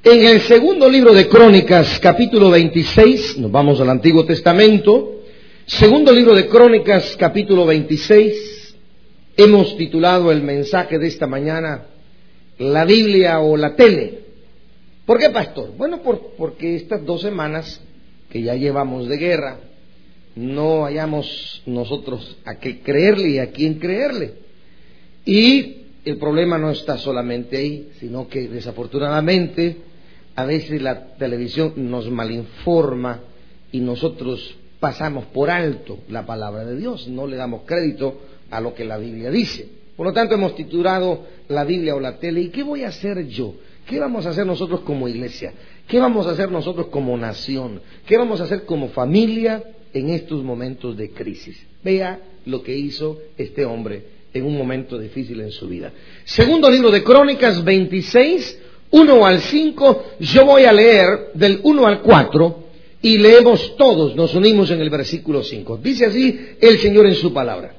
En el segundo libro de Crónicas, capítulo 26, nos vamos al Antiguo Testamento. Segundo libro de Crónicas, capítulo 26, hemos titulado el mensaje de esta mañana, la Biblia o la tele. ¿Por qué, pastor? Bueno, porque estas 2 semanas que ya llevamos de guerra, no hayamos nosotros a qué creerle y a quién creerle. Y el problema no está solamente ahí, sino que desafortunadamente a veces la televisión nos malinforma y nosotros pasamos por alto la palabra de Dios, no le damos crédito a lo que la Biblia dice. Por lo tanto, hemos titulado la Biblia o la tele. ¿Y qué voy a hacer yo? ¿Qué vamos a hacer nosotros como iglesia? ¿Qué vamos a hacer nosotros como nación? ¿Qué vamos a hacer como familia en estos momentos de crisis? Vea lo que hizo este hombre en un momento difícil en su vida. Segundo libro de Crónicas 26, 1 al 5, yo voy a leer del 1 al 4 y leemos todos, nos unimos en el versículo 5. Dice así el Señor en su palabra.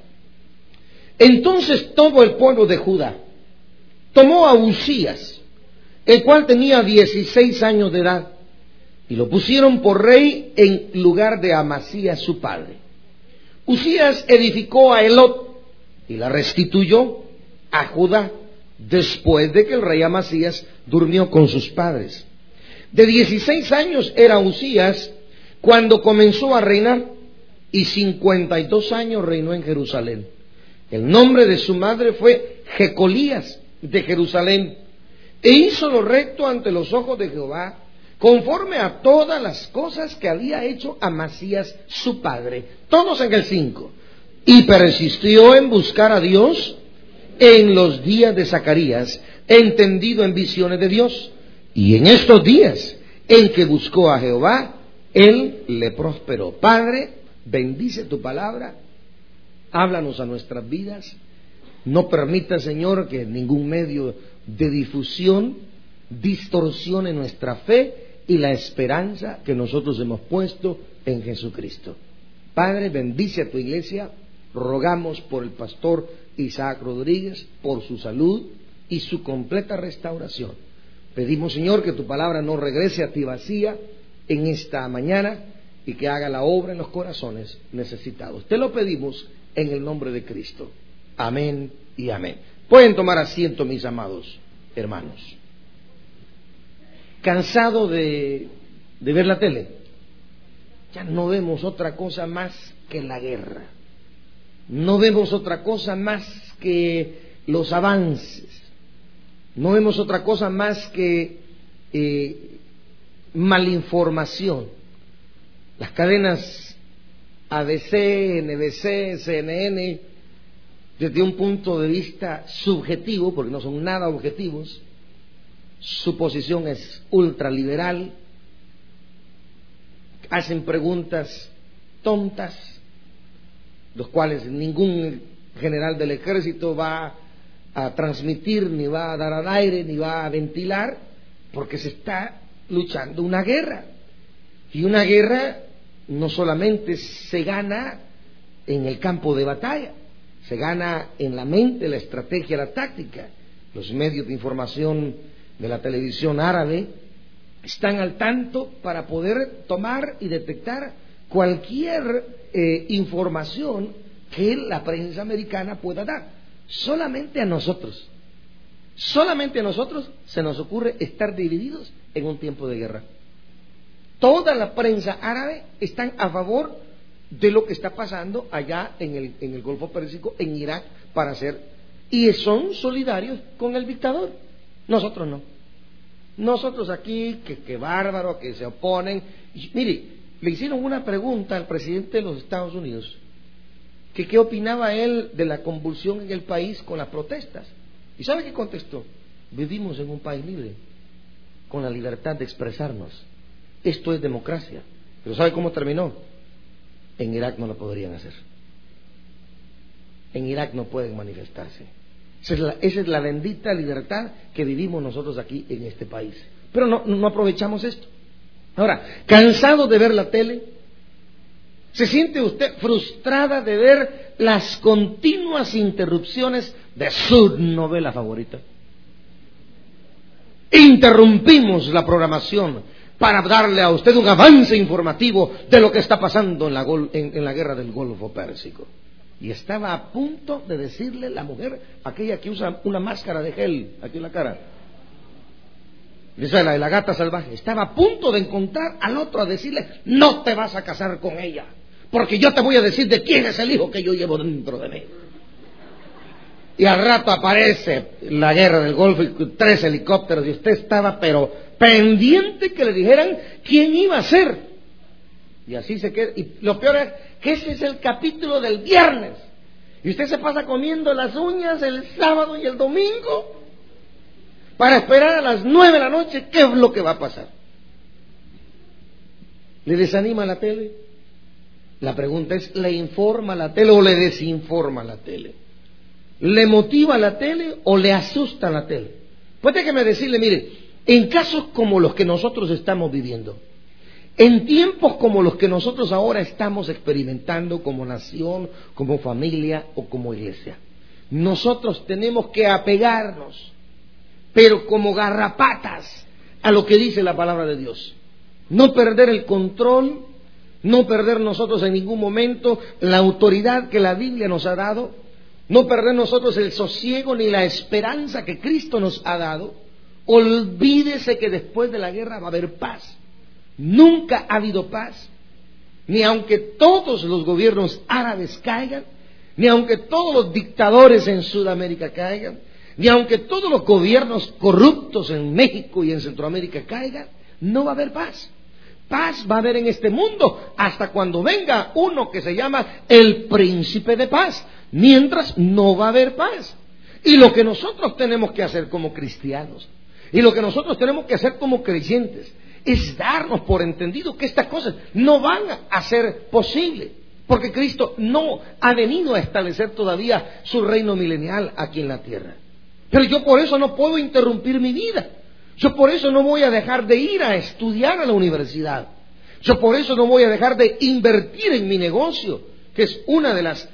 Entonces todo el pueblo de Judá tomó a Uzías, el cual tenía 16 años de edad, y lo pusieron por rey en lugar de Amasías su padre. Uzías edificó a Elot y la restituyó a Judá, después de que el rey Amasías durmió con sus padres. De 16 años era Uzías cuando comenzó a reinar, y 52 años reinó en Jerusalén. El nombre de su madre fue Jecolías de Jerusalén, e hizo lo recto ante los ojos de Jehová, conforme a todas las cosas que había hecho Amasías su padre. Todos en el 5. Y persistió en buscar a Dios en los días de Zacarías, entendido en visiones de Dios. Y en estos días en que buscó a Jehová, Él le prosperó. Padre, bendice tu palabra, háblanos a nuestras vidas. No permita, Señor, que ningún medio de difusión distorsione nuestra fe y la esperanza que nosotros hemos puesto en Jesucristo. Padre, bendice a tu iglesia. Rogamos por el pastor Isaac Rodríguez, por su salud y su completa restauración. Pedimos, Señor, que tu palabra no regrese a ti vacía en esta mañana y que haga la obra en los corazones necesitados. Te lo pedimos en el nombre de Cristo. Amén y amén. Pueden tomar asiento, mis amados hermanos. ¿Cansado de ver la tele? Ya no vemos otra cosa más que la guerra. No vemos otra cosa más que los avances. No vemos otra cosa más que malinformación. Las cadenas ABC, NBC, CNN, desde un punto de vista subjetivo, porque no son nada objetivos, su posición es ultraliberal, hacen preguntas tontas, los cuales ningún general del ejército va a transmitir, ni va a dar al aire, ni va a ventilar, porque se está luchando una guerra. Y una guerra no solamente se gana en el campo de batalla, se gana en la mente, la estrategia, la táctica. Los medios de información de la televisión árabe están al tanto para poder tomar y detectar cualquier información que la prensa americana pueda dar. Solamente a nosotros se nos ocurre estar divididos en un tiempo de guerra. Toda la prensa árabe están a favor de lo que está pasando allá en el Golfo Pérsico, en Irak, para hacer, y son solidarios con el dictador. Nosotros no. Nosotros aquí, que bárbaro, que se oponen. Y, mire, le hicieron una pregunta al presidente de los Estados Unidos, que qué opinaba él de la convulsión en el país con las protestas. ¿Y sabe qué contestó? Vivimos en un país libre, con la libertad de expresarnos. Esto es democracia. Pero ¿sabe cómo terminó? En Irak no lo podrían hacer. En Irak no pueden manifestarse. Esa es la bendita libertad que vivimos nosotros aquí en este país. Pero no aprovechamos esto. Ahora, ¿cansado de ver la tele? ¿Se siente usted frustrada de ver las continuas interrupciones de su novela favorita? Interrumpimos la programación para darle a usted un avance informativo de lo que está pasando en la guerra del Golfo Pérsico. Y estaba a punto de decirle la mujer, aquella que usa una máscara de gel aquí en la cara, esa es la gata salvaje, estaba a punto de encontrar al otro a decirle, no te vas a casar con ella, porque yo te voy a decir de quién es el hijo que yo llevo dentro de mí. Y al rato aparece la guerra del Golfo y 3 helicópteros y usted estaba pero pendiente que le dijeran quién iba a ser. Y así se queda. Y lo peor es que ese es el capítulo del viernes. Y usted se pasa comiendo las uñas el sábado y el domingo para esperar a las 9 de la noche qué es lo que va a pasar. ¿Le desanima la tele? La pregunta es, ¿le informa la tele o le desinforma la tele? ¿Le motiva la tele o le asusta la tele? Pues déjeme decirle, mire, en casos como los que nosotros estamos viviendo, en tiempos como los que nosotros ahora estamos experimentando como nación, como familia o como iglesia, nosotros tenemos que apegarnos, pero como garrapatas, a lo que dice la palabra de Dios. No perder el control, no perder nosotros en ningún momento la autoridad que la Biblia nos ha dado, no perder nosotros el sosiego ni la esperanza que Cristo nos ha dado. Olvídese que después de la guerra va a haber paz. Nunca ha habido paz, ni aunque todos los gobiernos árabes caigan, ni aunque todos los dictadores en Sudamérica caigan, ni aunque todos los gobiernos corruptos en México y en Centroamérica caigan, no va a haber paz. Paz va a haber en este mundo hasta cuando venga uno que se llama el príncipe de paz. Mientras no va a haber paz. Y lo que nosotros tenemos que hacer como cristianos, y lo que nosotros tenemos que hacer como creyentes, es darnos por entendido que estas cosas no van a ser posibles, porque Cristo no ha venido a establecer todavía su reino milenial aquí en la tierra. Pero yo por eso no puedo interrumpir mi vida. Yo por eso no voy a dejar de ir a estudiar a la universidad. Yo por eso no voy a dejar de invertir en mi negocio, que es una de las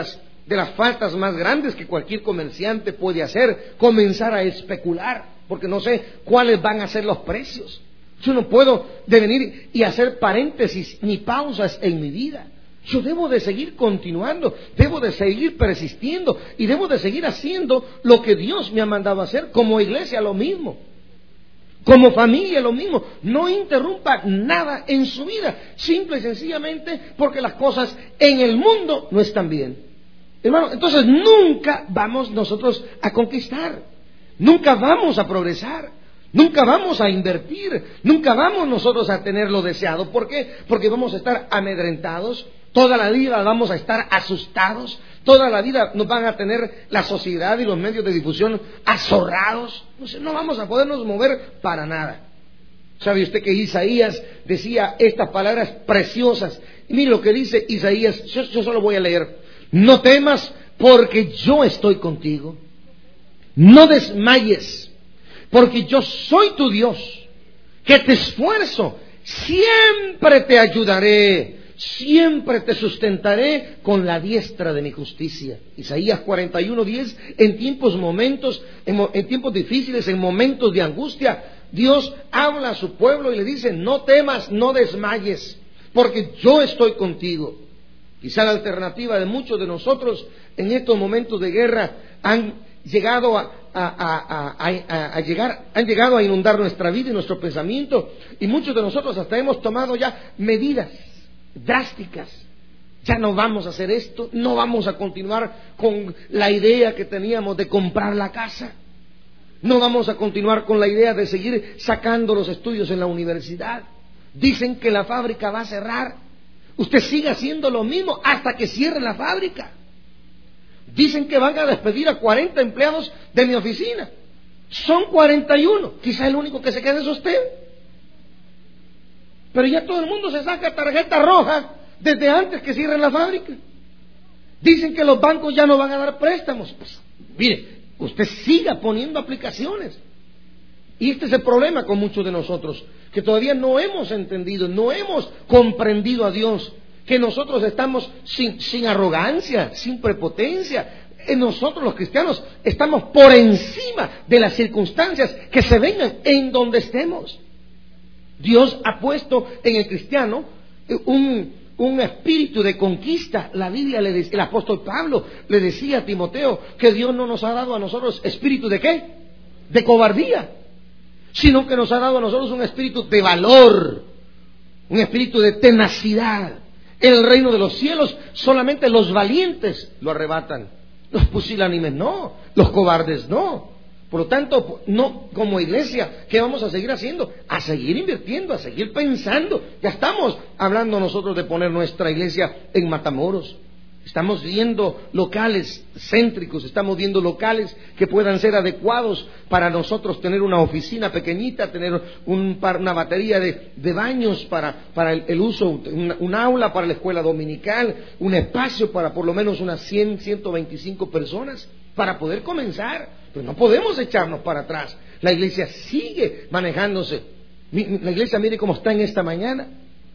faltas más grandes que cualquier comerciante puede hacer, comenzar a especular, porque no sé cuáles van a ser los precios. Yo no puedo venir y hacer paréntesis ni pausas en mi vida. Yo debo de seguir continuando, debo de seguir persistiendo y debo de seguir haciendo lo que Dios me ha mandado a hacer. Como iglesia lo mismo, como familia lo mismo. No interrumpa nada en su vida, simple y sencillamente porque las cosas en el mundo no están bien. Hermano, entonces nunca vamos nosotros a conquistar, nunca vamos a progresar, nunca vamos a invertir, nunca vamos nosotros a tener lo deseado. ¿Por qué? Porque vamos a estar amedrentados, toda la vida vamos a estar asustados, toda la vida nos van a tener la sociedad y los medios de difusión azorrados. No vamos a podernos mover para nada. ¿Sabe usted que Isaías decía estas palabras preciosas? Y mire lo que dice Isaías, yo solo voy a leer. No temas, porque yo estoy contigo. No desmayes, porque yo soy tu Dios, que te esfuerzo, siempre te ayudaré, siempre te sustentaré con la diestra de mi justicia. Isaías 41:10. En tiempos difíciles, en momentos de angustia, Dios habla a su pueblo y le dice: no temas, no desmayes, porque yo estoy contigo. Quizá la alternativa de muchos de nosotros en estos momentos de guerra han llegado han llegado a inundar nuestra vida y nuestro pensamiento, y muchos de nosotros hasta hemos tomado ya medidas drásticas. Ya no vamos a hacer esto, no vamos a continuar con la idea que teníamos de comprar la casa, no vamos a continuar con la idea de seguir sacando los estudios en la universidad. Dicen que la fábrica va a cerrar. Usted sigue haciendo lo mismo hasta que cierre la fábrica. Dicen que van a despedir a 40 empleados de mi oficina. Son 41. Quizá el único que se quede es usted. Pero ya todo el mundo se saca tarjeta roja desde antes que cierren la fábrica. Dicen que los bancos ya no van a dar préstamos. Pues, mire, usted siga poniendo aplicaciones. Y este es el problema con muchos de nosotros, que todavía no hemos entendido, no hemos comprendido a Dios, que nosotros estamos sin arrogancia, sin prepotencia, nosotros los cristianos estamos por encima de las circunstancias que se vengan en donde estemos. Dios ha puesto en el cristiano un espíritu de conquista. La Biblia, el apóstol Pablo le decía a Timoteo que Dios no nos ha dado a nosotros espíritu de ¿qué? De cobardía, sino que nos ha dado a nosotros un espíritu de valor, un espíritu de tenacidad. En el reino de los cielos solamente los valientes lo arrebatan, los pusilánimes no, los cobardes no. Por lo tanto, no, como iglesia, ¿qué vamos a seguir haciendo? A seguir invirtiendo, a seguir pensando. Ya estamos hablando nosotros de poner nuestra iglesia en Matamoros. Estamos viendo locales céntricos, estamos viendo locales que puedan ser adecuados para nosotros tener una oficina pequeñita, tener una batería de baños para el uso, un aula para la escuela dominical, un espacio para por lo menos unas 100, 125 personas para poder comenzar. Pero no podemos echarnos para atrás. La iglesia sigue manejándose. La iglesia, mire cómo está en esta mañana.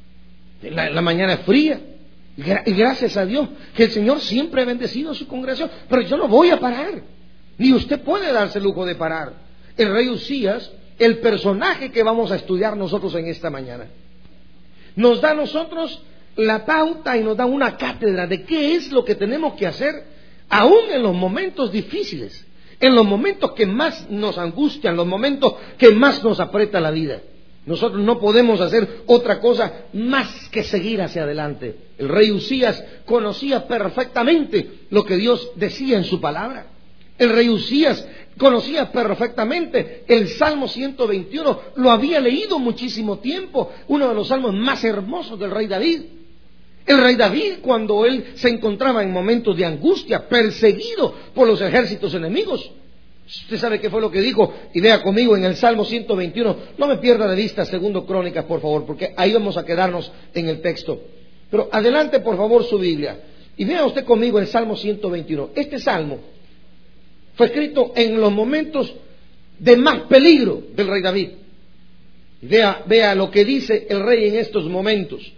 La mañana es fría. Y gracias a Dios que el Señor siempre ha bendecido a su congregación. Pero yo no voy a parar. Ni usted puede darse el lujo de parar. El rey Usías, el personaje que vamos a estudiar nosotros en esta mañana, nos da a nosotros la pauta y nos da una cátedra de qué es lo que tenemos que hacer aún en los momentos difíciles, en los momentos que más nos angustian, los momentos que más nos aprieta la vida. Nosotros no podemos hacer otra cosa más que seguir hacia adelante. El rey Usías conocía perfectamente lo que Dios decía en su palabra. El rey Usías conocía perfectamente el Salmo 121, lo había leído muchísimo tiempo, uno de los salmos más hermosos del rey David. El rey David, cuando él se encontraba en momentos de angustia, perseguido por los ejércitos enemigos, usted sabe qué fue lo que dijo, y vea conmigo en el Salmo 121, no me pierda de vista Segundo Crónicas, por favor, porque ahí vamos a quedarnos en el texto. Pero adelante, por favor, su Biblia, y vea usted conmigo el Salmo 121. Este salmo fue escrito en los momentos de más peligro del rey David. Y vea lo que dice el rey en estos momentos.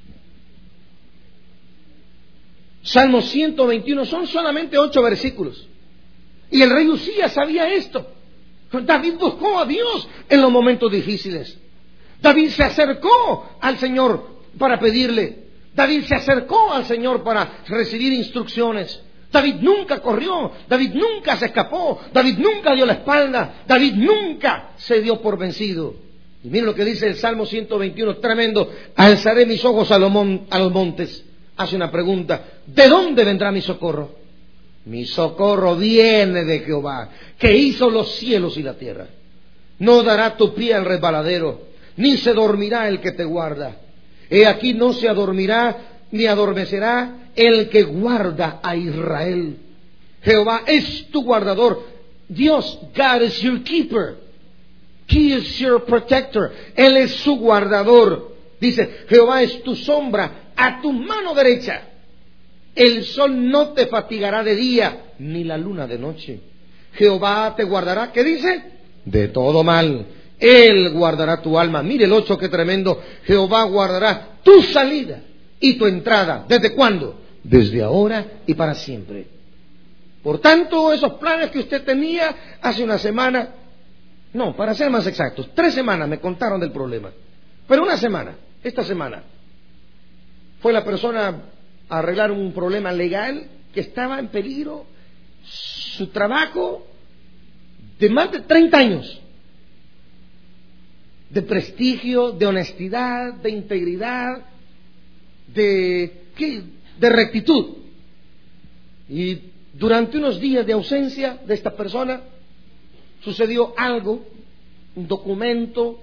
Salmo 121, son solamente 8 versículos. Y el rey Usías sabía esto. David buscó a Dios en los momentos difíciles. David se acercó al Señor para pedirle. David se acercó al Señor para recibir instrucciones. David nunca corrió. David nunca se escapó. David nunca dio la espalda. David nunca se dio por vencido. Y miren lo que dice el Salmo 121, tremendo. Alzaré mis ojos a los montes. Hace una pregunta. ¿De dónde vendrá mi socorro? Mi socorro viene de Jehová, que hizo los cielos y la tierra. No dará tu pie al resbaladero, ni se dormirá el que te guarda. He aquí no se adormirá, ni adormecerá el que guarda a Israel. Jehová es tu guardador. Dios, God is your keeper. He is your protector. Él es su guardador. Dice, Jehová es tu sombra a tu mano derecha. El sol no te fatigará de día, ni la luna de noche. Jehová te guardará, ¿qué dice? De todo mal. Él guardará tu alma. Mire el 8, qué tremendo. Jehová guardará tu salida y tu entrada. ¿Desde cuándo? Desde ahora y para siempre. Por tanto, esos planes que usted tenía hace una semana, no, para ser más exactos, 3 semanas me contaron del problema. Pero una semana, esta semana, fue la persona a arreglar un problema legal que estaba en peligro su trabajo de más de 30 años de prestigio, de honestidad, de integridad, de rectitud. Y durante unos días de ausencia de esta persona sucedió algo, un documento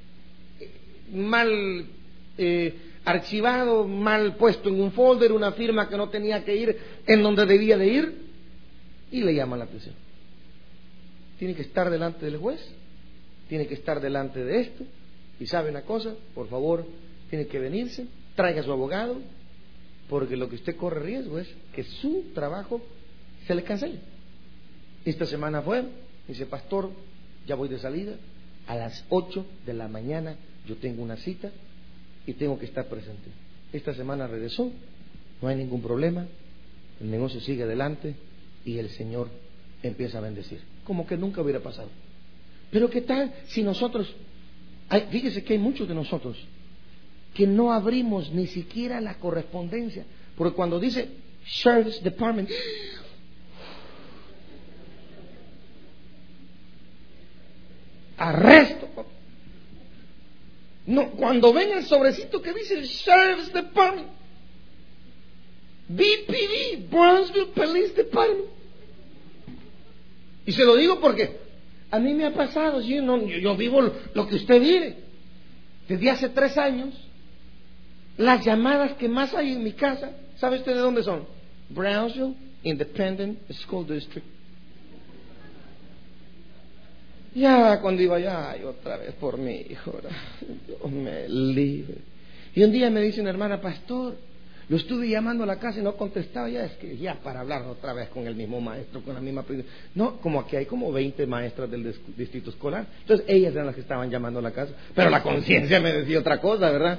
mal archivado, mal puesto en un folder, una firma que no tenía que ir en donde debía de ir, y le llaman la atención. Tiene que estar delante del juez, tiene que estar delante de esto, y sabe una cosa, por favor, tiene que venirse, traiga a su abogado, porque lo que usted corre riesgo es que su trabajo se le cancele. Esta semana fue, dice, pastor, ya voy de salida, a las 8 de la mañana yo tengo una cita y tengo que estar presente. Esta semana regresó, no hay ningún problema, el negocio sigue adelante, y el Señor empieza a bendecir, como que nunca hubiera pasado. Pero ¿qué tal si nosotros, fíjese que hay muchos de nosotros que no abrimos ni siquiera la correspondencia, porque cuando dice Sheriff's Department, arresto, no, cuando ven el sobrecito que dice el Sheriff's Department, BPD, Brownsville Police Department, y se lo digo porque a mí me ha pasado, yo vivo lo que usted vive. Desde hace 3 años, las llamadas que más hay en mi casa, ¿sabe usted de dónde son? Brownsville Independent School District. Ya cuando iba allá, y otra vez por mi hijo, Dios me libre. Y un día me dice una hermana, pastor, lo estuve llamando a la casa y no contestaba. Ya es que ya para hablar otra vez con el mismo maestro, con la misma. No, como aquí hay como 20 maestras del distrito escolar. Entonces ellas eran las que estaban llamando a la casa. Pero la conciencia me decía otra cosa, ¿verdad?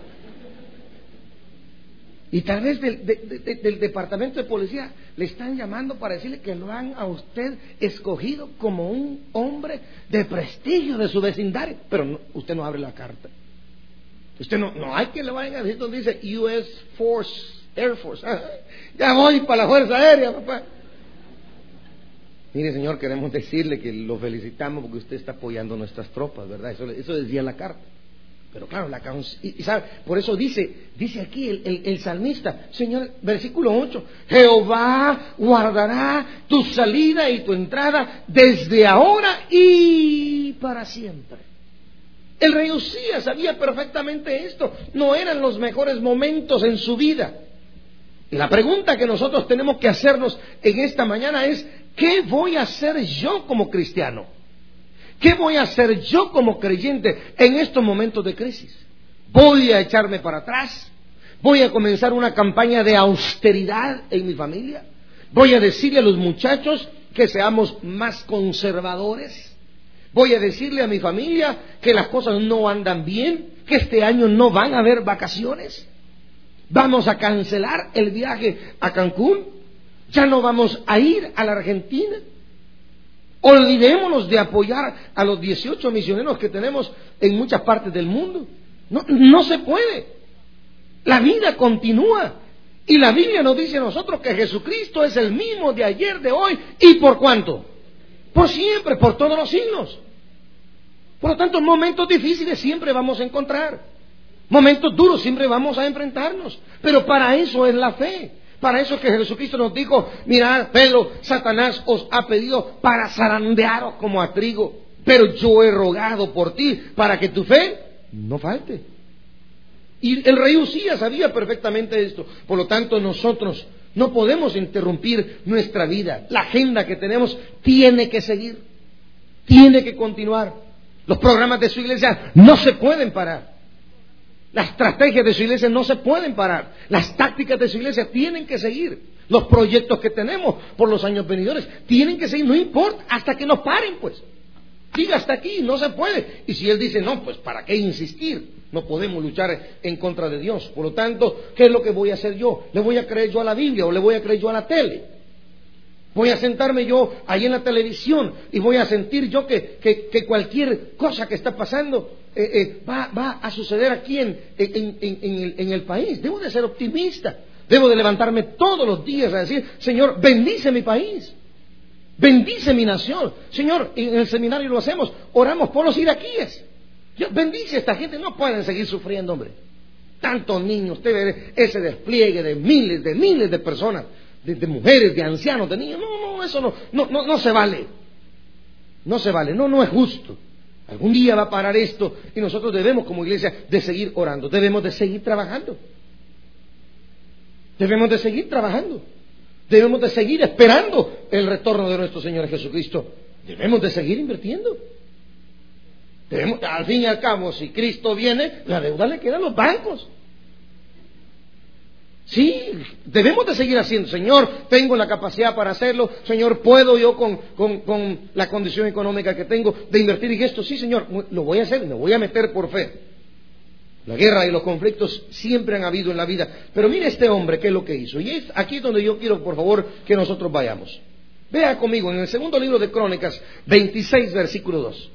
Y tal vez del departamento de policía le están llamando para decirle que lo han a usted escogido como un hombre de prestigio de su vecindario. Pero no, usted no abre la carta. Usted no hay que le vayan a decir donde dice US Force, Air Force. Ya voy para la Fuerza Aérea, papá. Mire, señor, queremos decirle que lo felicitamos porque usted está apoyando nuestras tropas, ¿verdad? Eso decía la carta. Pero claro, y sabe, por eso dice aquí el salmista, Señor, versículo 8, Jehová guardará tu salida y tu entrada desde ahora y para siempre. El rey Usías sabía perfectamente esto. No eran los mejores momentos en su vida. Y la pregunta que nosotros tenemos que hacernos en esta mañana es, ¿qué voy a hacer yo como cristiano? ¿Qué voy a hacer yo como creyente en estos momentos de crisis? ¿Voy a echarme para atrás? ¿Voy a comenzar una campaña de austeridad en mi familia? ¿Voy a decirle a los muchachos que seamos más conservadores? ¿Voy a decirle a mi familia que las cosas no andan bien? ¿Que este año no van a haber vacaciones? ¿Vamos a cancelar el viaje a Cancún? ¿Ya no vamos a ir a la Argentina? Olvidémonos de apoyar a los 18 misioneros que tenemos en muchas partes del mundo. No se puede. La vida continúa. Y la Biblia nos dice a nosotros que Jesucristo es el mismo de ayer, de hoy y por cuánto. Por siempre, por todos los siglos. Por lo tanto, momentos difíciles siempre vamos a encontrar. Momentos duros siempre vamos a enfrentarnos. Pero para eso es la fe. Para eso es que Jesucristo nos dijo, mirad, Pedro, Satanás os ha pedido para zarandearos como a trigo. Pero yo he rogado por ti para que tu fe no falte. Y el rey Usías sabía perfectamente esto. Por lo tanto, nosotros no podemos interrumpir nuestra vida. La agenda que tenemos tiene que seguir. Tiene que continuar. Los programas de su iglesia no se pueden parar. Las estrategias de su iglesia no se pueden parar. Las tácticas de su iglesia tienen que seguir. Los proyectos que tenemos por los años venidores tienen que seguir. No importa, hasta que nos paren, pues. Diga hasta aquí, no se puede. Y si él dice, no, pues ¿para qué insistir? No podemos luchar en contra de Dios. Por lo tanto, ¿qué es lo que voy a hacer yo? ¿Le voy a creer yo a la Biblia o le voy a creer yo a la tele? Voy a sentarme yo ahí en la televisión y voy a sentir yo que cualquier cosa que está pasando va a suceder aquí en el país. Debo de ser optimista. Debo de levantarme todos los días a decir, Señor, bendice mi país. Bendice mi nación. Señor, en el seminario lo hacemos. Oramos por los iraquíes. Dios bendice a esta gente. No pueden seguir sufriendo, hombre. Tantos niños. Usted ve ese despliegue de miles de personas. De mujeres, de ancianos, de niños. No, eso no se vale. No se vale, no es justo. Algún día va a parar esto y nosotros debemos como iglesia de seguir orando. Debemos de seguir trabajando. Debemos de seguir trabajando. Debemos de seguir esperando el retorno de nuestro Señor Jesucristo. Debemos de seguir invirtiendo. Al fin y al cabo, si Cristo viene, la deuda le queda a los bancos. Sí, debemos de seguir haciendo. Señor, tengo la capacidad para hacerlo. Señor, puedo yo con la condición económica que tengo de invertir en esto. Sí, Señor, lo voy a hacer, me voy a meter por fe. La guerra y los conflictos siempre han habido en la vida. Pero mire este hombre, ¿qué es lo que hizo? Y es aquí donde yo quiero, por favor, que nosotros vayamos. Vea conmigo en el segundo libro de Crónicas 26, versículo 2.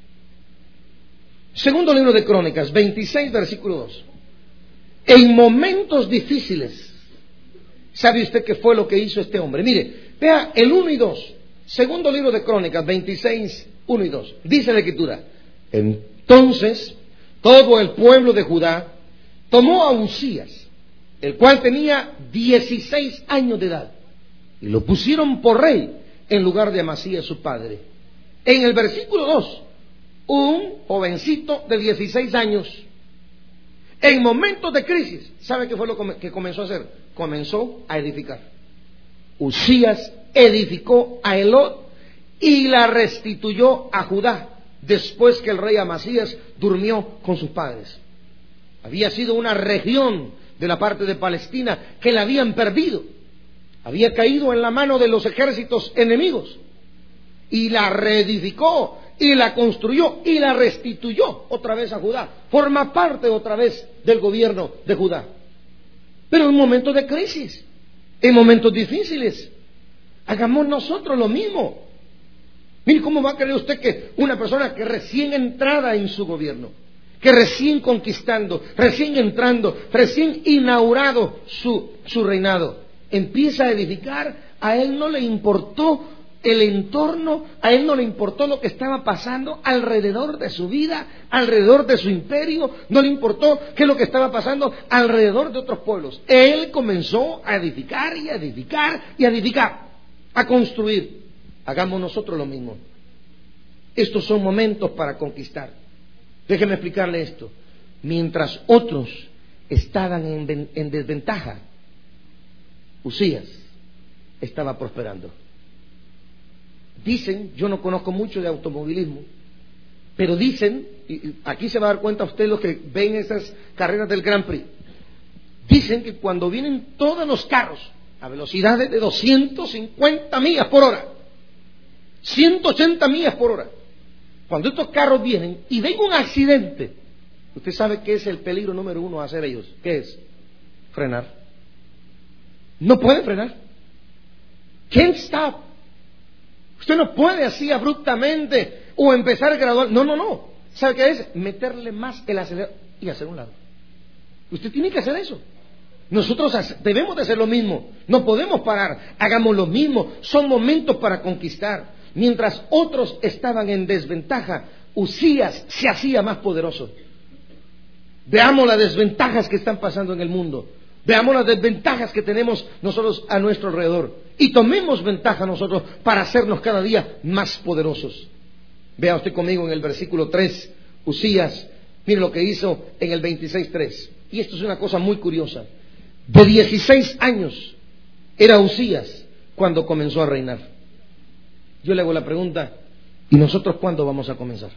Segundo libro de Crónicas 26, versículo 2. En momentos difíciles, ¿sabe usted qué fue lo que hizo este hombre? Mire, vea el 1 y 2. Segundo libro de Crónicas 26, 1 y 2. Dice la Escritura: entonces todo el pueblo de Judá tomó a Uzías, el cual tenía 16 años de edad, y lo pusieron por rey en lugar de Amasías su padre. En el versículo 2, un jovencito de 16 años, en momentos de crisis, ¿sabe qué fue lo que comenzó a hacer? Comenzó a edificar. Uzías edificó a Elot y la restituyó a Judá después que el rey Amasías durmió con sus padres. Había sido una región de la parte de Palestina que la habían perdido. Había caído en la mano de los ejércitos enemigos, y la reedificó y la construyó y la restituyó otra vez a Judá. Forma parte otra vez del gobierno de Judá. Pero en momentos de crisis, en momentos difíciles, hagamos nosotros lo mismo. Mire, ¿cómo va a creer usted que una persona que recién entrada en su gobierno, que recién conquistando, recién entrando, recién inaugurado su reinado, empieza a edificar? A él no le importó el entorno, a él no le importó lo que estaba pasando alrededor de su vida, alrededor de su imperio, no le importó qué es lo que estaba pasando alrededor de otros pueblos. Él comenzó a edificar y a edificar y a edificar, a construir. Hagamos nosotros lo mismo. Estos son momentos para conquistar. Déjeme explicarle esto. Mientras otros estaban en desventaja, Uzías estaba prosperando. Dicen, yo no conozco mucho de automovilismo, pero dicen, y aquí se va a dar cuenta usted los que ven esas carreras del Grand Prix, dicen que cuando vienen todos los carros a velocidades de 250 millas por hora, 180 millas por hora, cuando estos carros vienen y ven un accidente, usted sabe que es el peligro número uno a hacer ellos. ¿Qué es? Frenar. No pueden frenar. Can't stop. Usted no puede así abruptamente o empezar gradual. No. ¿Sabe qué es? Meterle más el acelerador y hacer un lado. Usted tiene que hacer eso. Nosotros debemos de hacer lo mismo. No podemos parar. Hagamos lo mismo. Son momentos para conquistar. Mientras otros estaban en desventaja, Uzías se hacía más poderoso. Veamos las desventajas que están pasando en el mundo. Veamos las desventajas que tenemos nosotros a nuestro alrededor y tomemos ventaja nosotros para hacernos cada día más poderosos. Vea usted conmigo en el versículo 3, Uzías, mire lo que hizo en el 26:3. Y esto es una cosa muy curiosa. De 16 años era Uzías cuando comenzó a reinar. Yo le hago la pregunta, ¿y nosotros cuándo vamos a comenzar?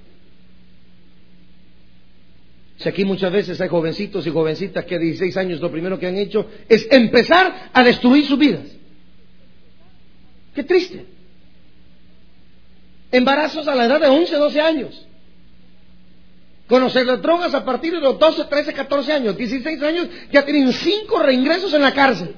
Si aquí muchas veces hay jovencitos y jovencitas que a 16 años lo primero que han hecho es empezar a destruir sus vidas. Qué triste. Embarazos a la edad de 11, 12 años. Conocer las drogas a partir de los 12, 13, 14 años. 16 años ya tienen 5 reingresos en la cárcel.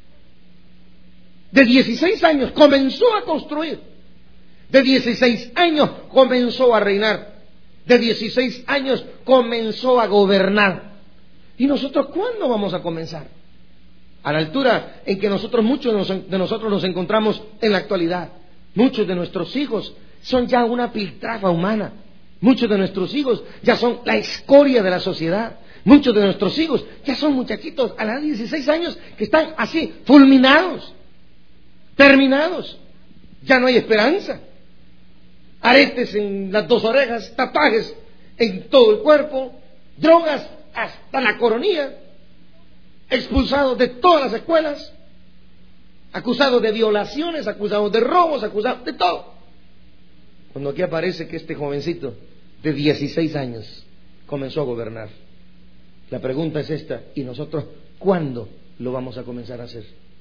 De 16 años comenzó a construir. De 16 años comenzó a reinar. De 16 años comenzó a gobernar. ¿Y nosotros cuándo vamos a comenzar? A la altura en que muchos de nosotros nos encontramos en la actualidad. Muchos de nuestros hijos son ya una piltrafa humana. Muchos de nuestros hijos ya son la escoria de la sociedad. Muchos de nuestros hijos ya son muchachitos a la edad de 16 años que están así, fulminados, terminados. Ya no hay esperanza. Aretes en las 2 orejas, tatuajes en todo el cuerpo, drogas hasta la coronilla, expulsados de todas las escuelas, acusados de violaciones, acusados de robos, acusados de todo. Cuando aquí aparece que este jovencito de 16 años comenzó a gobernar. La pregunta es esta, ¿y nosotros cuándo lo vamos a comenzar a hacer?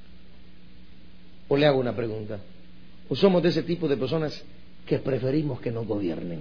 O le hago una pregunta, ¿o somos de ese tipo de personas que preferimos que nos gobiernen?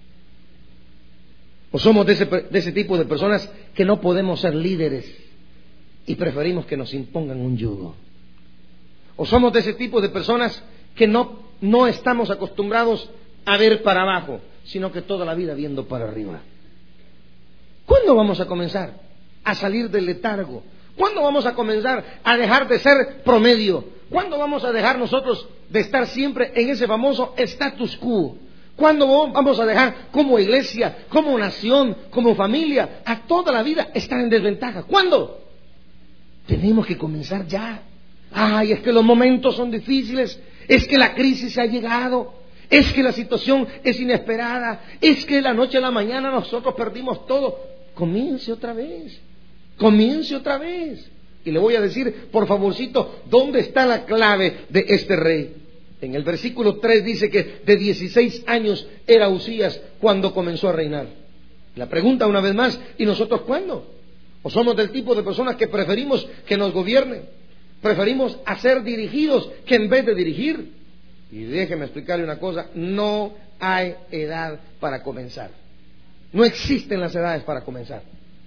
¿O somos de ese tipo de personas que no podemos ser líderes y preferimos que nos impongan un yugo? ¿O somos de ese tipo de personas que no estamos acostumbrados a ver para abajo, sino que toda la vida viendo para arriba. ¿Cuándo vamos a comenzar a salir del letargo? ¿Cuándo vamos a comenzar a dejar de ser promedio? ¿Cuándo vamos a dejar nosotros de estar siempre en ese famoso status quo? ¿Cuándo vamos a dejar como iglesia, como nación, como familia, a toda la vida estar en desventaja? ¿Cuándo? Tenemos que comenzar ya. Ay, es que los momentos son difíciles, es que la crisis ha llegado, es que la situación es inesperada, es que de la noche a la mañana nosotros perdimos todo. Comience otra vez, comience otra vez. Y le voy a decir, por favorcito, ¿dónde está la clave de este rey? En el versículo 3 dice que de 16 años era Usías cuando comenzó a reinar. La pregunta una vez más, ¿y nosotros cuándo? ¿O somos del tipo de personas que preferimos que nos gobiernen? Preferimos ser dirigidos que en vez de dirigir. Y déjeme explicarle una cosa, no hay edad para comenzar. No existen las edades para comenzar.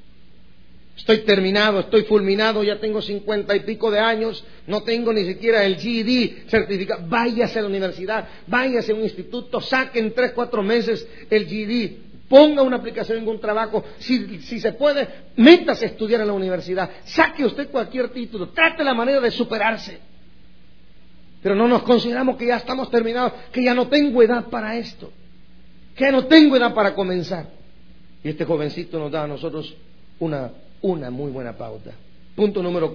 Estoy terminado, estoy fulminado, ya tengo 50 y pico de años, no tengo ni siquiera el GED certificado. Váyase a la universidad, váyase a un instituto, saquen 3, 4 meses el GED, ponga una aplicación en un trabajo, si se puede, métase a estudiar en la universidad, saque usted cualquier título, trate la manera de superarse. Pero no nos consideramos que ya estamos terminados, que ya no tengo edad para esto, que ya no tengo edad para comenzar. Y este jovencito nos da a nosotros una muy buena pauta. Punto número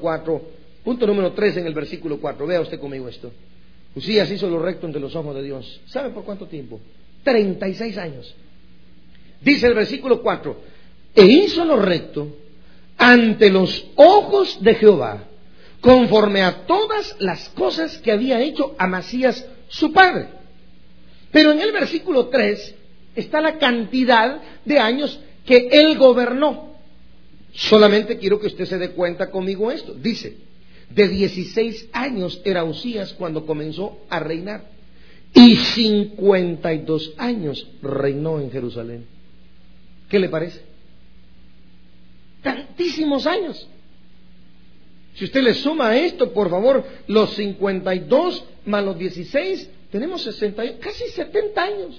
3 en el versículo 4. Vea usted conmigo esto. Usías hizo lo recto ante los ojos de Dios. ¿Sabe por cuánto tiempo? 36 años. Dice el versículo 4: e hizo lo recto ante los ojos de Jehová, conforme a todas las cosas que había hecho Amasías su padre. Pero en el versículo 3 está la cantidad de años que él gobernó. Solamente quiero que usted se dé cuenta conmigo esto. Dice, de 16 años era Usías cuando comenzó a reinar, y 52 años reinó en Jerusalén. ¿Qué le parece? Tantísimos años. Si usted le suma a esto, por favor, los 52 más los 16, tenemos 60, casi 70 años.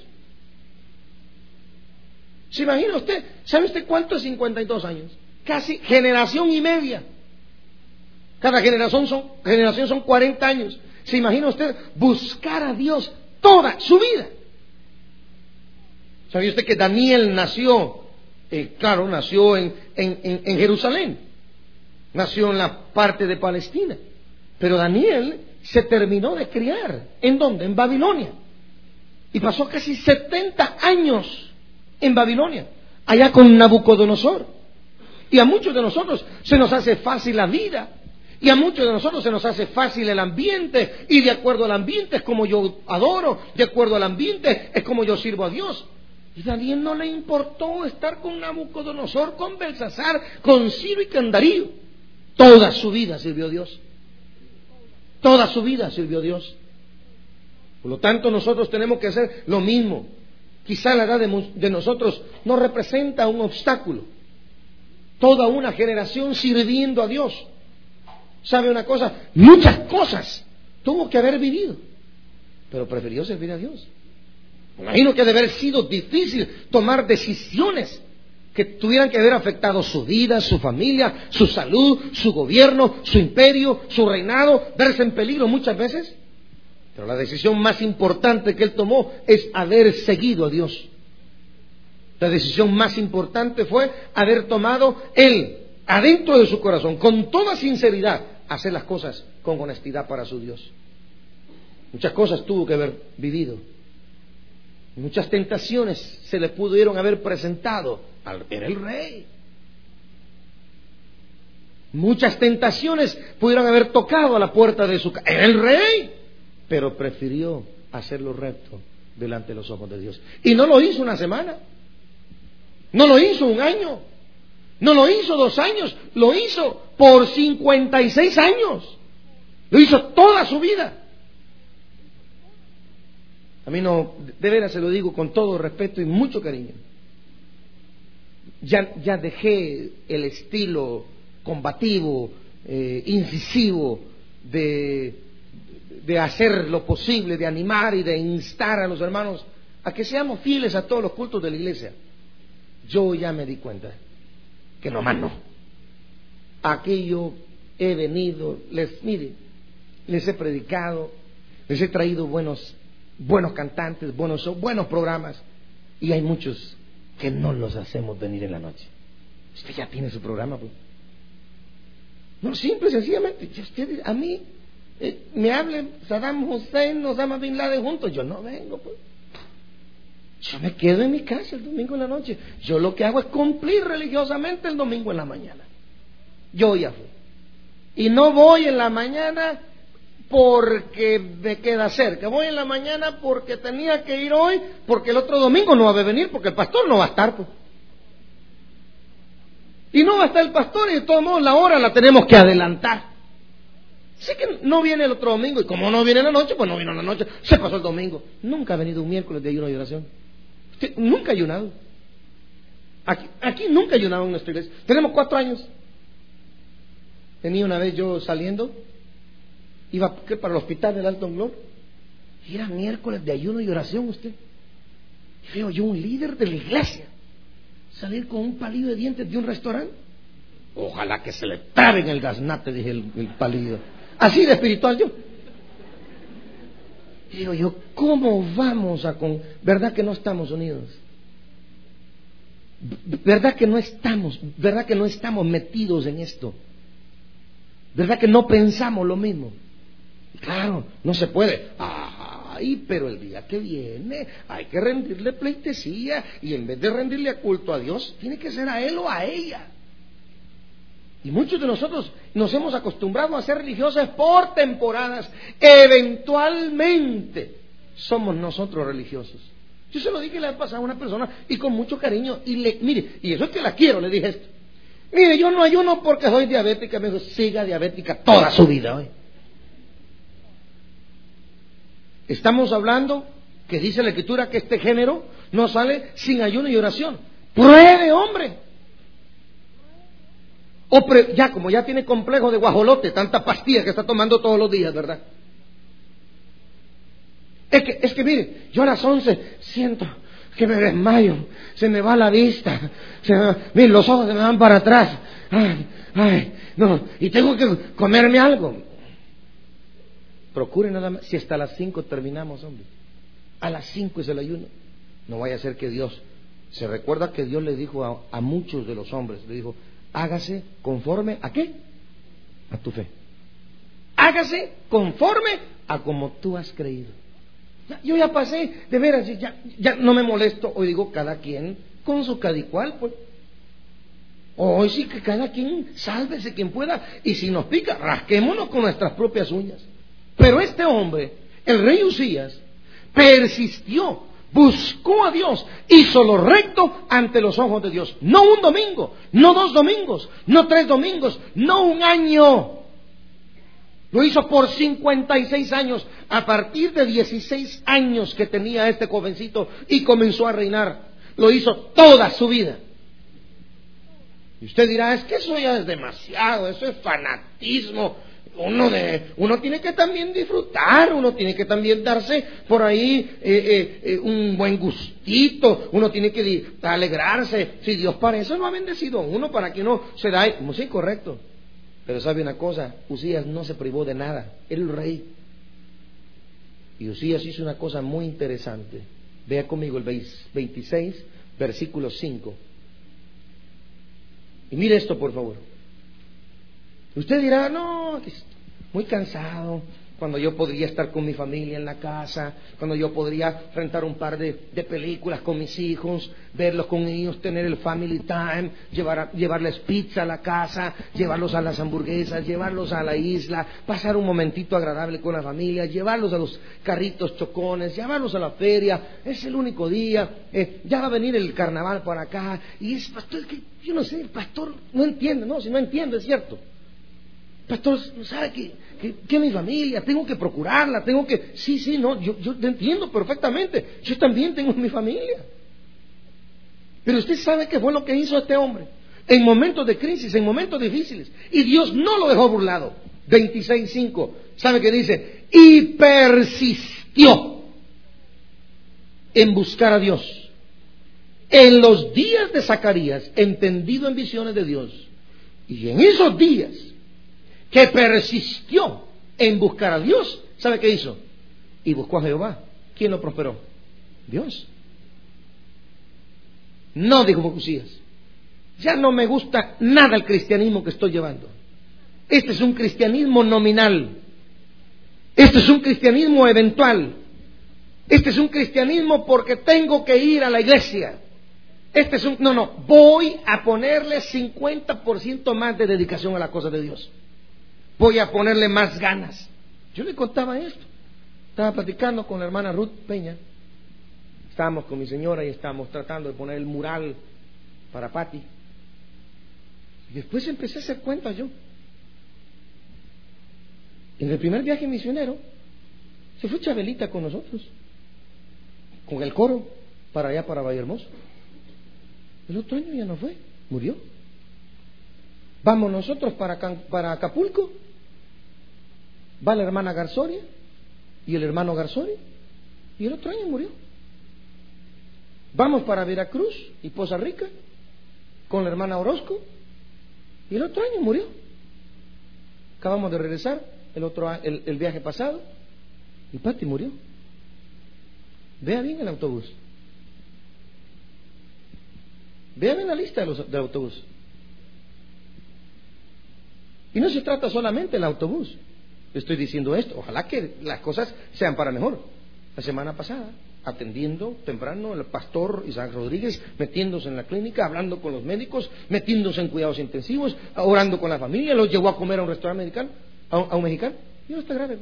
¿Se imagina usted? ¿Sabe usted cuánto es 52 años? Casi generación y media. Cada generación son 40 años. ¿Se imagina usted buscar a Dios toda su vida? ¿Sabía usted que Daniel nació? Nació en Jerusalén. Nació en la parte de Palestina. Pero Daniel se terminó de criar. ¿En dónde? En Babilonia. Y pasó casi 70 años en Babilonia, allá con Nabucodonosor. Y a muchos de nosotros se nos hace fácil la vida, y a muchos de nosotros se nos hace fácil el ambiente, y de acuerdo al ambiente es como yo adoro, de acuerdo al ambiente es como yo sirvo a Dios. Y a Daniel no le importó estar con Nabucodonosor, con Belsasar, con Ciro y con Darío. Toda su vida sirvió a Dios. Toda su vida sirvió a Dios. Por lo tanto, nosotros tenemos que hacer lo mismo. Quizá la edad de nosotros no representa un obstáculo. Toda una generación sirviendo a Dios. ¿Sabe una cosa? Muchas cosas tuvo que haber vivido, pero prefirió servir a Dios. Me imagino que debe haber sido difícil tomar decisiones que tuvieran que haber afectado su vida, su familia, su salud, su gobierno, su imperio, su reinado, verse en peligro muchas veces. Pero la decisión más importante que él tomó es haber seguido a Dios. La decisión más importante fue haber tomado él, adentro de su corazón, con toda sinceridad, hacer las cosas con honestidad para su Dios. Muchas cosas tuvo que haber vivido. Muchas tentaciones se le pudieron haber presentado. Era el rey. Muchas tentaciones pudieron haber tocado a la puerta de su casa. Era el rey. Pero prefirió hacerlo recto delante de los ojos de Dios. Y no lo hizo una semana, no lo hizo un año, no lo hizo 2 años, lo hizo por 56 años. Lo hizo toda su vida. A mí no, de veras se lo digo con todo respeto y mucho cariño. Ya dejé el estilo combativo, incisivo de de hacer lo posible, de animar y de instar a los hermanos a que seamos fieles a todos los cultos de la iglesia. Yo ya me di cuenta que nomás no. Aquí yo he venido, les he predicado, les he traído buenos cantantes, buenos programas, y hay muchos que no los hacemos venir en la noche. Usted ya tiene su programa, pues. No, simple, sencillamente. Usted, a mí me hable Saddam Hussein, Osama Bin Laden juntos, yo no vengo, pues. Yo me quedo en mi casa el domingo en la noche. Yo lo que hago es cumplir religiosamente el domingo en la mañana. Yo ya fui. Y no voy en la mañana porque me queda cerca. Voy en la mañana porque tenía que ir hoy, porque el otro domingo no va a venir, porque el pastor no va a estar, pues. Y no va a estar el pastor, y de todos modos la hora la tenemos que adelantar. Sé que no viene el otro domingo, y como no viene en la noche, pues no vino en la noche, se pasó el domingo. Nunca ha venido un miércoles de ayuno y oración. Usted nunca ha ayunado. Aquí nunca ha ayunado en nuestra iglesia. Tenemos 4 años. Tenía una vez yo saliendo, iba para el hospital del Alton Glory, y era miércoles de ayuno y oración usted. Y veo yo un líder de la iglesia salir con un palillo de dientes de un restaurante. Ojalá que se le trabe en el gaznate, dije el palillo. Así de espiritual yo. Y digo yo, ¿cómo vamos a con... ¿Verdad que no estamos unidos? ¿Verdad que no estamos metidos en esto? ¿Verdad que no pensamos lo mismo? Claro, no se puede. Ay, pero el día que viene hay que rendirle pleitesía, y en vez de rendirle culto a Dios, tiene que ser a él o a ella. Y muchos de nosotros nos hemos acostumbrado a ser religiosos por temporadas. Eventualmente somos nosotros religiosos. Yo se lo dije la vez pasada a una persona, y con mucho cariño, mire, y eso es que la quiero, le dije esto. Mire, yo no ayuno porque soy diabética. Me dijo, siga diabética toda su vida hoy. Estamos hablando que dice la Escritura que este género no sale sin ayuno y oración. Pruebe, hombre. Como ya tiene complejo de guajolote, tanta pastilla que está tomando todos los días, ¿verdad? Es que mire, yo a las 11 siento que me desmayo, se me va la vista, mire, los ojos se me van para atrás. No, y tengo que comerme algo. Procure nada más, si hasta las 5 terminamos, hombre. A las 5 es el ayuno. No vaya a ser que Dios, se recuerda que Dios le dijo a muchos de los hombres, le dijo, hágase conforme ¿a qué? A tu fe. Hágase conforme a como tú has creído. Yo ya pasé, de veras, ya no me molesto. Hoy digo, cada quien con su cada y cual, pues. Hoy sí que cada quien sálvese quien pueda, y si nos pica, rasquémonos con nuestras propias uñas. Pero este hombre, el rey Usías, persistió, buscó a Dios, hizo lo recto ante los ojos de Dios. No un domingo, no 2 domingos, no 3 domingos, no un año. Lo hizo por 56 años, a partir de 16 años que tenía este jovencito, y comenzó a reinar. Lo hizo toda su vida. Y usted dirá, es que eso ya es demasiado, eso es fanatismo. Uno tiene que también disfrutar, uno tiene que también darse por ahí un buen gustito, uno tiene que alegrarse. Si Dios para eso lo ha bendecido a uno, para que uno se da, como sí, correcto. Pero sabe una cosa, Usías no se privó de nada, era el rey. Y Usías hizo una cosa muy interesante. Vea conmigo el 26, versículo 5. Y mire esto, por favor. Usted dirá, no, muy cansado, cuando yo podría estar con mi familia en la casa, cuando yo podría rentar un par de películas con mis hijos, verlos con ellos, tener el family time, llevarles pizza a la casa, llevarlos a las hamburguesas, llevarlos a la isla, pasar un momentito agradable con la familia, llevarlos a los carritos chocones, llevarlos a la feria. Es el único día, ya va a venir el carnaval para acá, y es pastor, es que yo no sé, el pastor no entiende, no, si no entiende es cierto. Pastor, ¿sabe que mi familia, tengo que procurarla, tengo que... Sí, no, yo te entiendo perfectamente. Yo también tengo mi familia. Pero usted sabe qué fue lo que hizo este hombre. En momentos de crisis, en momentos difíciles. Y Dios no lo dejó burlado. 26:5. ¿Sabe qué dice? Y persistió en buscar a Dios. En los días de Zacarías, entendido en visiones de Dios, y en esos días que persistió en buscar a Dios, ¿sabe qué hizo? Y buscó a Jehová. ¿Quién lo prosperó? Dios. No, dijo Josías, ya no me gusta nada el cristianismo que estoy llevando. Este es un cristianismo nominal. Este es un cristianismo eventual. Este es un cristianismo porque tengo que ir a la iglesia. Voy a ponerle 50% más de dedicación a la cosa de Dios. Voy a ponerle más ganas. Yo le contaba esto. Estaba platicando con la hermana Ruth Peña. Estábamos con mi señora y estábamos tratando de poner el mural para Patti. Y después empecé a hacer cuentas yo. En el primer viaje misionero se fue Chabelita con nosotros, con el coro, para allá, para Vallehermoso. El otro año ya no fue, murió. Vamos nosotros para Acapulco, va la hermana Garzoria y el hermano Garzoria, y el otro año murió. Vamos para Veracruz y Poza Rica con la hermana Orozco, y el otro año murió. Acabamos de regresar el viaje pasado y Patti murió. Vea bien el autobús. Vea bien la lista del autobús. Y no se trata solamente del autobús. Le estoy diciendo esto. Ojalá que las cosas sean para mejor. La semana pasada, atendiendo temprano, el pastor Isaac Rodríguez metiéndose en la clínica, hablando con los médicos, metiéndose en cuidados intensivos, orando con la familia, los llevó a comer a un restaurante mexicano, a un mexicano, y no está grave.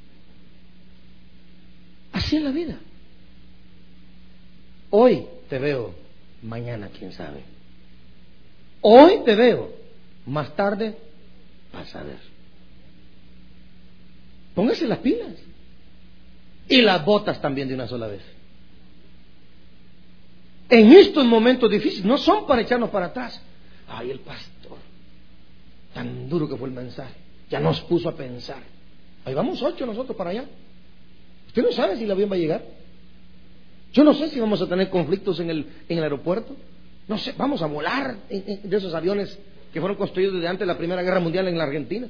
Así es la vida. Hoy te veo, mañana quién sabe. Hoy te veo, más tarde vas a ver. Póngase las pilas y las botas también de una sola vez. En estos momentos difíciles no son para echarnos para atrás. Ay, el pastor, tan duro que fue el mensaje, ya nos puso a pensar. Ahí vamos 8 nosotros para allá. Usted no sabe si el avión va a llegar. Yo no sé si vamos a tener conflictos en el aeropuerto. No sé, vamos a volar de esos aviones que fueron construidos desde antes de la Primera Guerra Mundial en la Argentina.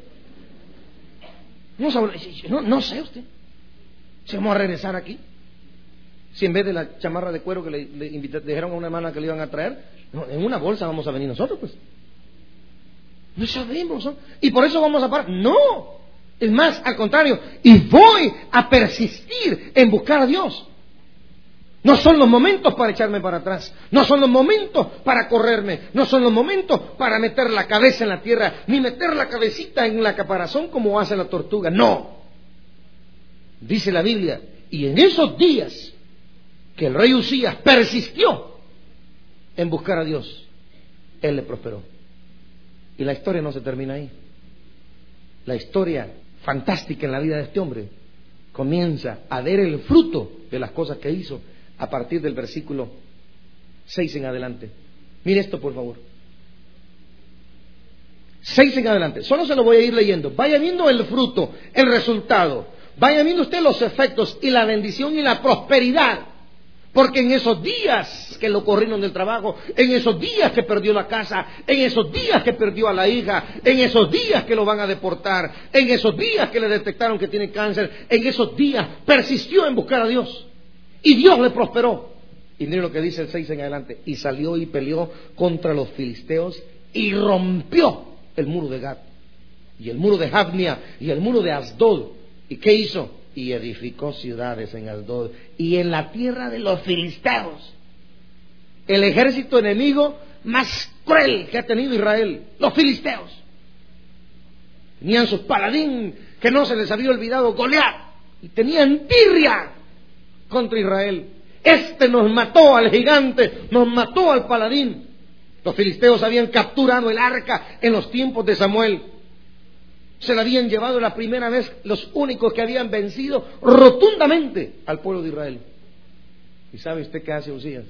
No sé usted si vamos a regresar aquí. Si en vez de la chamarra de cuero que le dijeron a una hermana que le iban a traer, no, en una bolsa vamos a venir nosotros, pues. No sabemos, ¿no? Y por eso vamos a parar. No, es más, al contrario, y voy a persistir en buscar a Dios. No son los momentos para echarme para atrás, no son los momentos para correrme, no son los momentos para meter la cabeza en la tierra, ni meter la cabecita en la caparazón como hace la tortuga. No, dice la Biblia, y en esos días que el rey Usías persistió en buscar a Dios, él le prosperó. Y la historia no se termina ahí. La historia fantástica en la vida de este hombre comienza a ver el fruto de las cosas que hizo a partir del versículo 6 en adelante. Mire esto, por favor. 6 en adelante. Solo se lo voy a ir leyendo. Vaya viendo el fruto, el resultado. Vaya viendo usted los efectos y la bendición y la prosperidad. Porque en esos días que lo corrieron del trabajo, en esos días que perdió la casa, en esos días que perdió a la hija, en esos días que lo van a deportar, en esos días que le detectaron que tiene cáncer, en esos días persistió en buscar a Dios. Y Dios le prosperó. Y mire lo que dice el 6 en adelante. Y salió y peleó contra los filisteos y rompió el muro de Gat, y el muro de Jabnia, y el muro de Asdod. ¿Y qué hizo? Y edificó ciudades en Asdod y en la tierra de los filisteos. El ejército enemigo más cruel que ha tenido Israel, los filisteos. Tenían sus paladín que no se les había olvidado, Goliat, y tenían tirria contra Israel. Nos mató al gigante, nos mató al paladín. Los filisteos habían capturado el arca en los tiempos de Samuel. Se la habían llevado la primera vez, los únicos que habían vencido rotundamente al pueblo de Israel. ¿Y sabe usted qué hace Usías?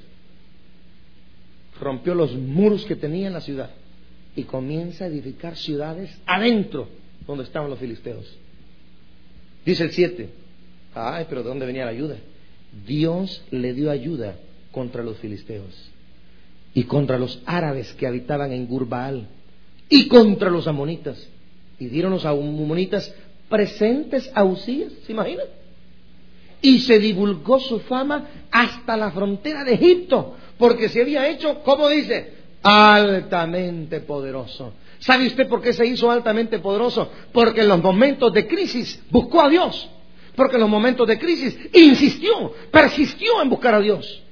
Rompió los muros que tenía en la ciudad y comienza a edificar ciudades adentro donde estaban los filisteos. Dice el 7. Ay, pero ¿de dónde venía la ayuda? Dios le dio ayuda contra los filisteos y contra los árabes que habitaban en Gurbaal y contra los amonitas. Y dieron los amonitas presentes a Usías, ¿se imaginan? Y se divulgó su fama hasta la frontera de Egipto, porque se había hecho, ¿cómo dice? Altamente poderoso. ¿Sabe usted por qué se hizo altamente poderoso? Porque en los momentos de crisis buscó a Dios. Porque en los momentos de crisis insistió, persistió en buscar a Dios.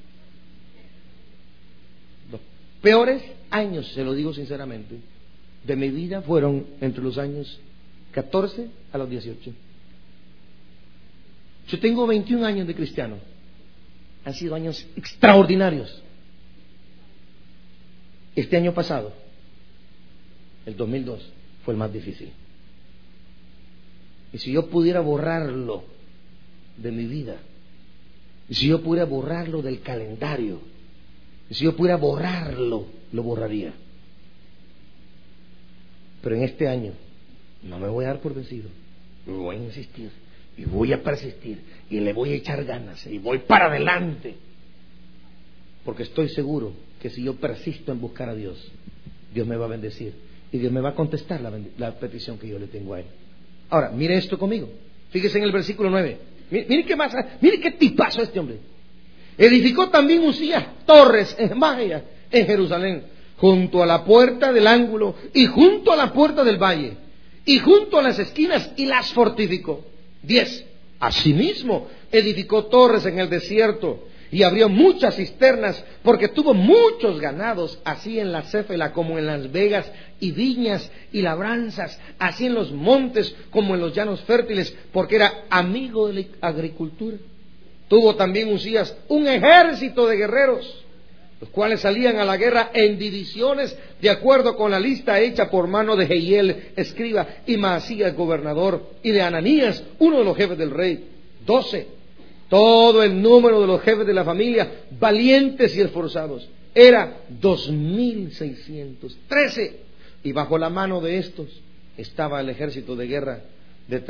Los peores años, se lo digo sinceramente, de mi vida fueron entre los años 14 a los 18. Yo tengo 21 años de cristiano. Han sido años extraordinarios. Este año pasado, el 2002, fue el más difícil. Y si yo pudiera borrarlo de mi vida, y si yo pudiera borrarlo del calendario, y si yo pudiera borrarlo, lo borraría. Pero en este año no me voy a dar por vencido. Voy a insistir y voy a persistir y le voy a echar ganas y voy para adelante, porque estoy seguro que si yo persisto en buscar a Dios, Dios me va a bendecir y Dios me va a contestar la petición que yo le tengo a Él. Ahora, mire esto conmigo. Fíjese en el versículo 9. Mire qué más, mire qué tipazo este hombre. Edificó también Usías torres en Samaria, en Jerusalén, junto a la puerta del ángulo y junto a la puerta del valle y junto a las esquinas, y las fortificó. 10. Asimismo edificó torres en el desierto y abrió muchas cisternas, porque tuvo muchos ganados, así en la Céfela como en las vegas y viñas y labranzas, así en los montes como en los llanos fértiles, porque era amigo de la agricultura. Tuvo también Usías un ejército de guerreros, los cuales salían a la guerra en divisiones, de acuerdo con la lista hecha por mano de Jehiel, escriba, y Maasías, gobernador, y de Ananías, uno de los jefes del rey. 12. Todo el número de los jefes de la familia, valientes y esforzados, era 2,600. 13. Y bajo la mano de estos estaba el ejército de guerra de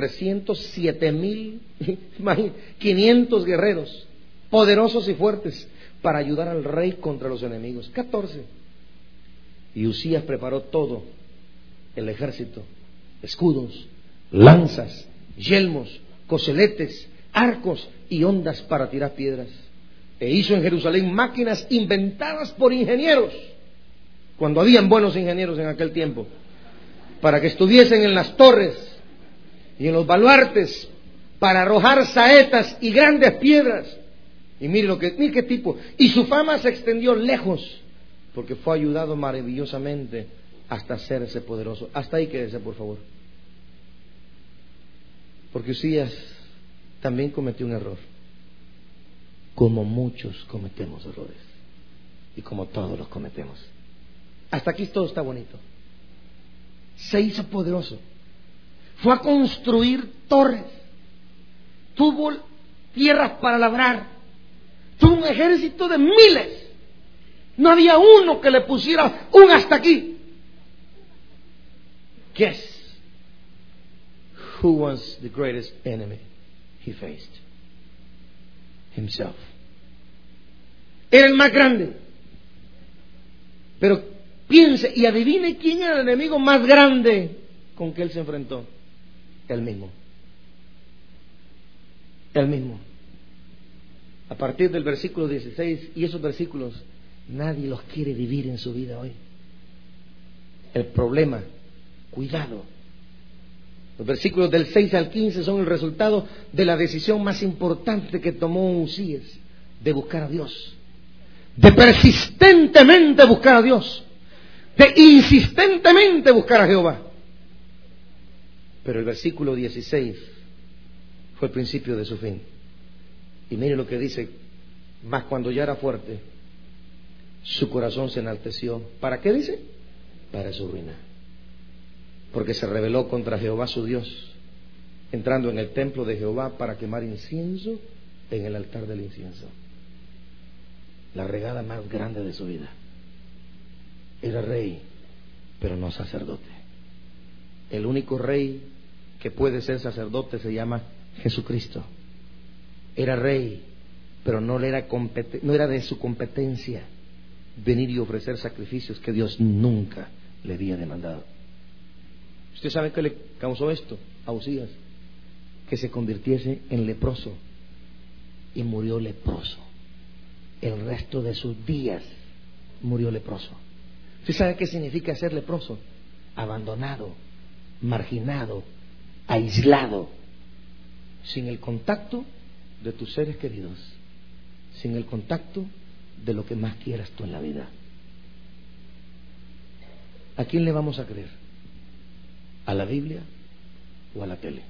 307,500 guerreros, poderosos y fuertes, para ayudar al rey contra los enemigos. 14. Y Usías preparó todo el ejército: escudos, lanzas, yelmos, coseletes, arcos y hondas para tirar piedras. E hizo en Jerusalén máquinas inventadas por ingenieros, cuando habían buenos ingenieros en aquel tiempo, para que estuviesen en las torres y en los baluartes, para arrojar saetas y grandes piedras. Y mire qué tipo. Y su fama se extendió lejos, porque fue ayudado maravillosamente hasta hacerse poderoso. Hasta ahí quédese, por favor. Porque Usías también cometió un error, como muchos cometemos errores, y como todos los cometemos. Hasta aquí todo está bonito. Se hizo poderoso, fue a construir torres, tuvo tierras para labrar, tuvo un ejército de miles. No había uno que le pusiera un hasta aquí. Guess who was the greatest enemy he faced? Himself. Era el más grande. Pero piense y adivine quién era el enemigo más grande con que él se enfrentó. Él mismo. Él mismo. A partir del versículo 16, y esos versículos nadie los quiere vivir en su vida hoy. El problema, cuidado. Los versículos del 6 al 15 son el resultado de la decisión más importante que tomó Usías, de buscar a Dios, de persistentemente buscar a Dios, de insistentemente buscar a Jehová. Pero el versículo 16 fue el principio de su fin. Y mire lo que dice: mas cuando ya era fuerte, su corazón se enalteció. ¿Para qué dice? Para su ruina. Porque se rebeló contra Jehová su Dios, entrando en el templo de Jehová para quemar incienso en el altar del incienso. La regada más grande de su vida. Era rey, pero no sacerdote. El único rey que puede ser sacerdote se llama Jesucristo. Era rey, pero no era de su competencia venir y ofrecer sacrificios que Dios nunca le había demandado. ¿Usted sabe qué le causó esto a Usías? Que se convirtiese en leproso, y murió leproso. El resto de sus días murió leproso. ¿Usted sabe qué significa ser leproso? Abandonado, marginado, aislado, sin el contacto de tus seres queridos, sin el contacto de lo que más quieras tú en la vida. ¿A quién le vamos a creer? ¿A la Biblia o a la tele?